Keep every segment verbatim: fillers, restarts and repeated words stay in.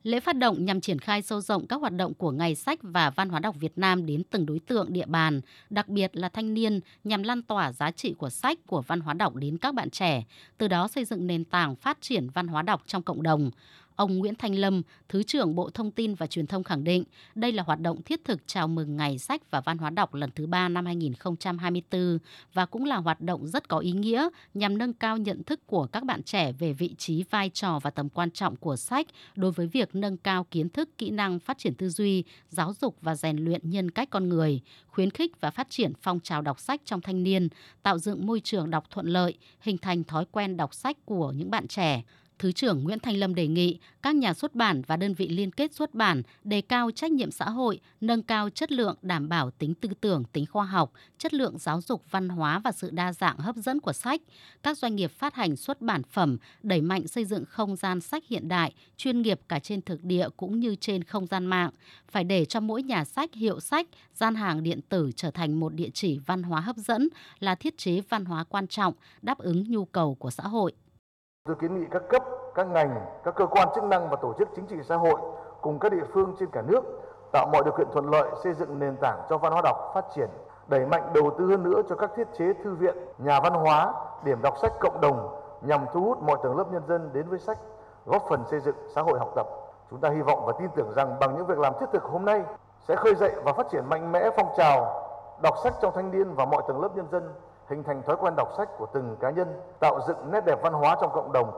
Lễ phát động nhằm triển khai sâu rộng các hoạt động của Ngày sách và Văn hóa đọc Việt Nam đến từng đối tượng địa bàn, đặc biệt là thanh niên, nhằm lan tỏa giá trị của sách, của văn hóa đọc đến các bạn trẻ, từ đó xây dựng nền tảng phát triển văn hóa đọc trong cộng đồng. Ông Nguyễn Thanh Lâm, Thứ trưởng Bộ Thông tin và Truyền thông khẳng định, đây là hoạt động thiết thực chào mừng Ngày sách và Văn hóa đọc lần thứ ba năm hai nghìn không trăm hai mươi tư và cũng là hoạt động rất có ý nghĩa nhằm nâng cao nhận thức của các bạn trẻ về vị trí, vai trò và tầm quan trọng của sách đối với việc nâng cao kiến thức, kỹ năng, phát triển tư duy, giáo dục và rèn luyện nhân cách con người, khuyến khích và phát triển phong trào đọc sách trong thanh niên, tạo dựng môi trường đọc thuận lợi, hình thành thói quen đọc sách của những bạn trẻ. Thứ trưởng Nguyễn Thanh Lâm đề nghị các nhà xuất bản và đơn vị liên kết xuất bản đề cao trách nhiệm xã hội, nâng cao chất lượng, đảm bảo tính tư tưởng, tính khoa học, chất lượng giáo dục văn hóa và sự đa dạng hấp dẫn của sách. Các doanh nghiệp phát hành xuất bản phẩm đẩy mạnh xây dựng không gian sách hiện đại, chuyên nghiệp cả trên thực địa cũng như trên không gian mạng. Phải để cho mỗi nhà sách, hiệu sách, gian hàng điện tử trở thành một địa chỉ văn hóa hấp dẫn, là thiết chế văn hóa quan trọng, đáp ứng nhu cầu của xã hội. Tôi kiến nghị các cấp, các ngành, các cơ quan chức năng và tổ chức chính trị xã hội cùng các địa phương trên cả nước tạo mọi điều kiện thuận lợi xây dựng nền tảng cho văn hóa đọc phát triển, đẩy mạnh đầu tư hơn nữa cho các thiết chế thư viện, nhà văn hóa, điểm đọc sách cộng đồng nhằm thu hút mọi tầng lớp nhân dân đến với sách, góp phần xây dựng xã hội học tập. Chúng ta hy vọng và tin tưởng rằng bằng những việc làm thiết thực hôm nay sẽ khơi dậy và phát triển mạnh mẽ phong trào đọc sách trong thanh niên và mọi tầng lớp nhân dân, hình thành thói quen đọc sách của từng cá nhân, tạo dựng nét đẹp văn hóa trong cộng đồng.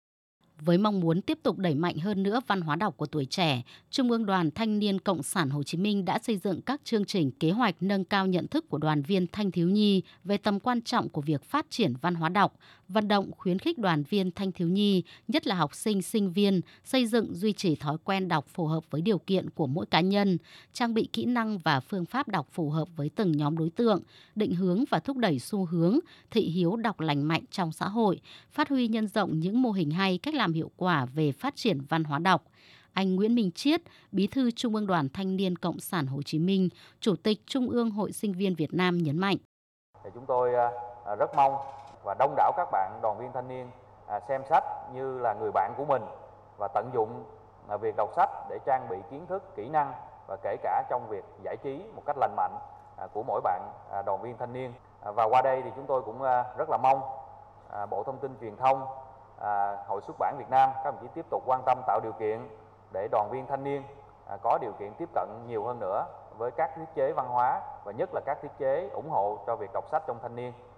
Với mong muốn tiếp tục đẩy mạnh hơn nữa văn hóa đọc của tuổi trẻ, Trung ương Đoàn Thanh niên Cộng sản Hồ Chí Minh đã xây dựng các chương trình, kế hoạch nâng cao nhận thức của đoàn viên thanh thiếu nhi về tầm quan trọng của việc phát triển văn hóa đọc, vận động khuyến khích đoàn viên thanh thiếu nhi, nhất là học sinh, sinh viên, xây dựng duy trì thói quen đọc phù hợp với điều kiện của mỗi cá nhân, trang bị kỹ năng và phương pháp đọc phù hợp với từng nhóm đối tượng, định hướng và thúc đẩy xu hướng thị hiếu đọc lành mạnh trong xã hội, phát huy nhân rộng những mô hình hay, cách làm hiệu quả về phát triển văn hóa đọc. Anh Nguyễn Minh Chiết, Bí thư Trung ương Đoàn Thanh niên Cộng sản Hồ Chí Minh, Chủ tịch Trung ương Hội Sinh viên Việt Nam nhấn mạnh. Thì chúng tôi rất mong và đông đảo các bạn đoàn viên thanh niên xem sách như là người bạn của mình và tận dụng việc đọc sách để trang bị kiến thức, kỹ năng và kể cả trong việc giải trí một cách lành mạnh của mỗi bạn đoàn viên thanh niên. Và qua đây thì chúng tôi cũng rất là mong Bộ Thông tin Truyền thông, À, Hội Xuất bản Việt Nam, các đồng chí tiếp tục quan tâm tạo điều kiện để đoàn viên thanh niên à, có điều kiện tiếp cận nhiều hơn nữa với các thiết chế văn hóa và nhất là các thiết chế ủng hộ cho việc đọc sách trong thanh niên.